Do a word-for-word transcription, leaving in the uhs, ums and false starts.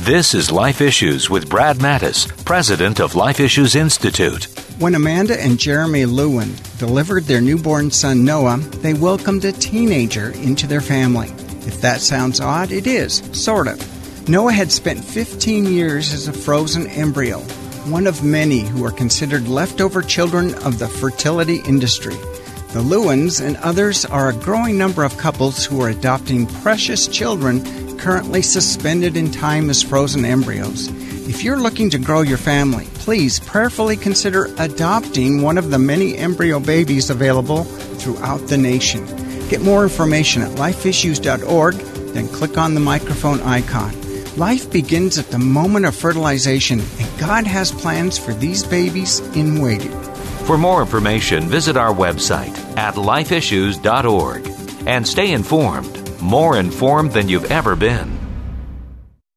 This is Life Issues with Brad Mattis, president of Life Issues Institute. When Amanda and Jeremy Lewin delivered their newborn son Noah, they welcomed a teenager into their family. If that sounds odd, it is, sort of. Noah had spent fifteen years as a frozen embryo, one of many who are considered leftover children of the fertility industry. The Lewins and others are a growing number of couples who are adopting precious children currently suspended in time as frozen embryos. If you're looking to grow your family, please prayerfully consider adopting one of the many embryo babies available throughout the nation. Get more information at life issues dot org, then click on the microphone icon. Life begins at the moment of fertilization, and God has plans for these babies in waiting. For more information, visit our website at life issues dot org and stay informed, more informed than you've ever been.